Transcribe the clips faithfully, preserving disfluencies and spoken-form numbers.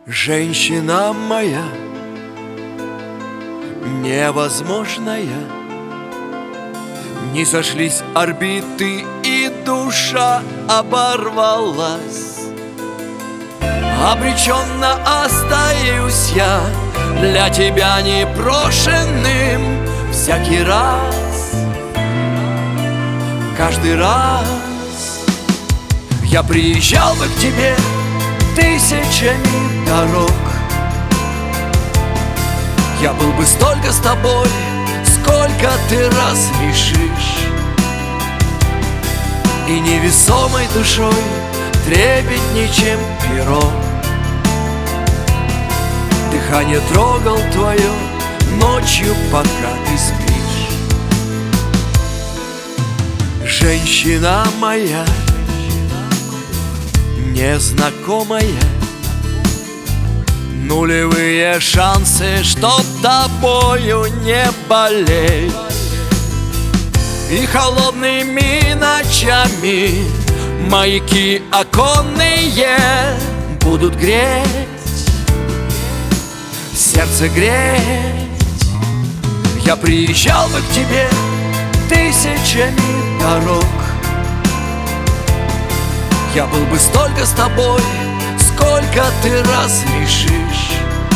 Женщина моя невозможная, не сошлись орбиты, и душа оборвалась. Обреченно остаюсь я для тебя непрошенным всякий раз, каждый раз. Я приезжал бы к тебе тысячами дорог, я был бы столько с тобой, сколько ты раз решишь, и невесомой душой трепетней, чем перо. Дыхание трогал твое ночью, пока ты спишь. Женщина моя незнакомая, нулевые шансы, чтоб тобою не болеть. И холодными ночами маяки оконные будут греть, сердце греть. Я приезжал бы к тебе тысячами дорог, я был бы столько с тобой, сколько ты раз решишь,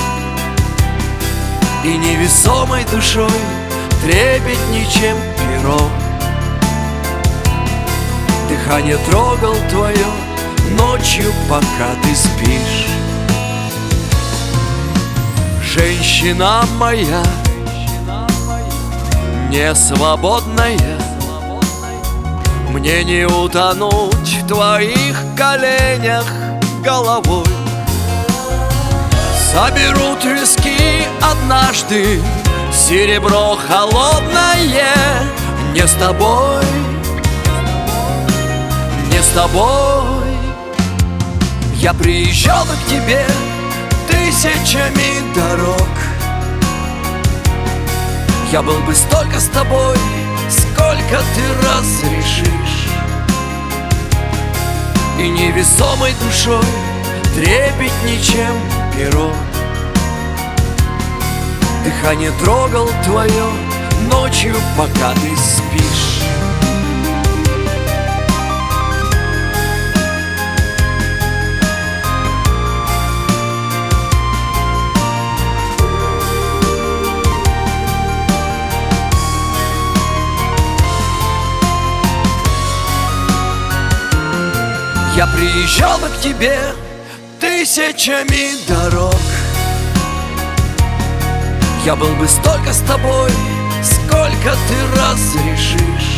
и невесомой душой трепетней, чем перо. Дыхание трогал твое ночью, пока ты спишь. Женщина моя не свободная, мне не утонуть в твоих коленях головой. Соберут виски однажды, серебро холодное. Не с тобой, не с тобой. Я приезжал бы к тебе тысячами дорог, я был бы столько с тобой, сколько ты раз решишь, и невесомой душой трепетней, чем перо. Дыхание трогал твое ночью, пока ты спишь. Я приезжал бы к тебе тысячами дорог, я был бы столько с тобой, сколько ты раз решишь,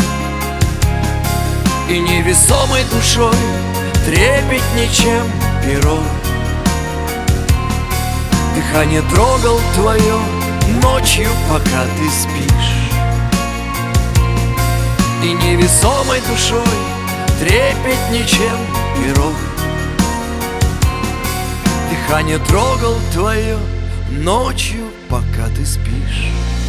и невесомой душой трепетней, чем перо. Дыхание трогал твое ночью, пока ты спишь, и невесомой душой трепетней, чем перо. Дыхание трогал твое ночью, пока ты спишь.